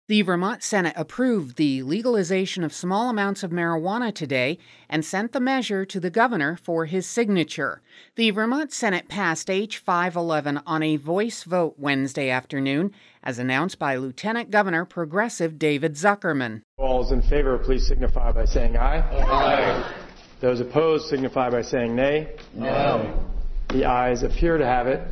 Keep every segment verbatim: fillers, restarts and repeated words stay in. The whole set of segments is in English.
The Vermont Senate approved the legalization of small amounts of marijuana today and sent the measure to the governor for his signature. The Vermont Senate passed H five eleven on a voice vote Wednesday afternoon, as announced by Lieutenant Governor Progressive David Zuckerman. All those in favor, please signify by saying aye. Aye. Those opposed signify by saying nay. No. The ayes appear to have it.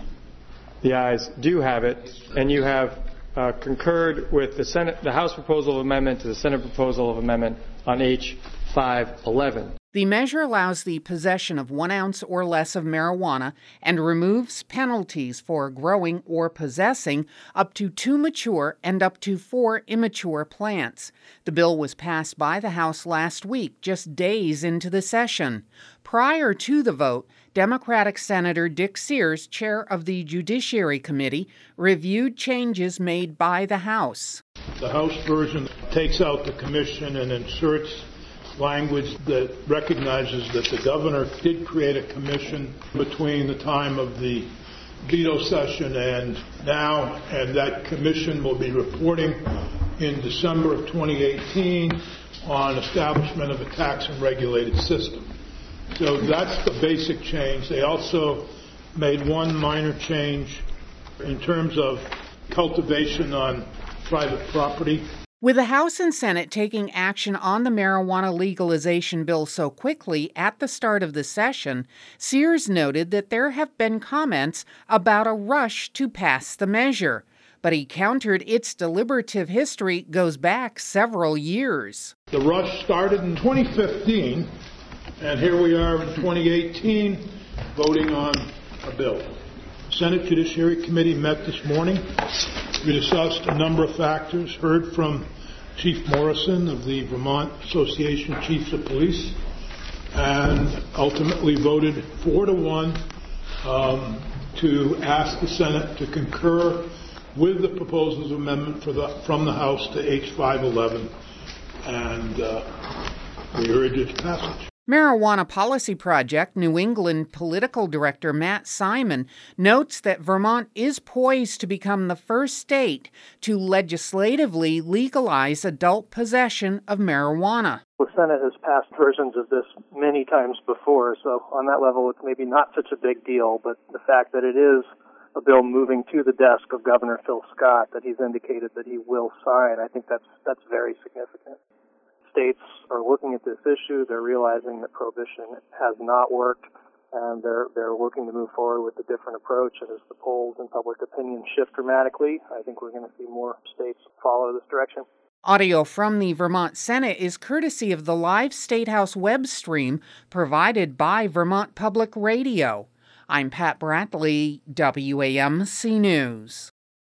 The ayes do have it, and you have Uh, concurred with the Senate, the House proposal of amendment to the Senate proposal of amendment on H five eleven. The measure allows the possession of one ounce or less of marijuana and removes penalties for growing or possessing up to two mature and up to four immature plants. The bill was passed by the House last week, just days into the session. Prior to the vote, Democratic Senator Dick Sears, chair of the Judiciary Committee, reviewed changes made by the House. The House version takes out the commission and inserts language that recognizes that the governor did create a commission between the time of the veto session and now, and that commission will be reporting in December of twenty eighteen on establishment of a tax and regulated system. So that's the basic change. They also made one minor change in terms of cultivation on private property. With the House and Senate taking action on the marijuana legalization bill so quickly at the start of the session, Sears noted that there have been comments about a rush to pass the measure. But he countered its deliberative history goes back several years. The rush started in twenty fifteen, and here we are in twenty eighteen voting on a bill. The Senate Judiciary Committee met this morning. We discussed a number of factors, heard from Chief Morrison of the Vermont Association of Chiefs of Police, and ultimately voted four to one um, to ask the Senate to concur with the proposals of amendment for the, from the House to H five eleven, and uh, we urge its passage. Marijuana Policy Project New England Political Director Matt Simon notes that Vermont is poised to become the first state to legislatively legalize adult possession of marijuana. The Senate has passed versions of this many times before, so on that level it's maybe not such a big deal, but the fact that it is a bill moving to the desk of Governor Phil Scott that he's indicated that he will sign, I think that's that's very significant. States are looking at this issue. They're realizing that prohibition has not worked, and they're they're working to move forward with a different approach. And as the polls and public opinion shift dramatically, I think we're going to see more states follow this direction. Audio from the Vermont Senate is courtesy of the live State House web stream provided by Vermont Public Radio. I'm Pat Bradley, W A M C News.